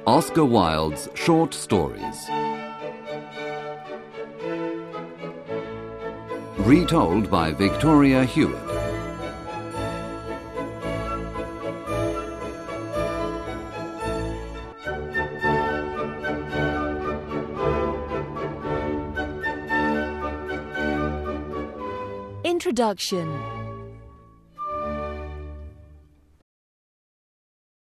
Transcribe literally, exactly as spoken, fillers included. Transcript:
Oscar Wilde's short stories. Retold by Victoria Hewitt. Introduction.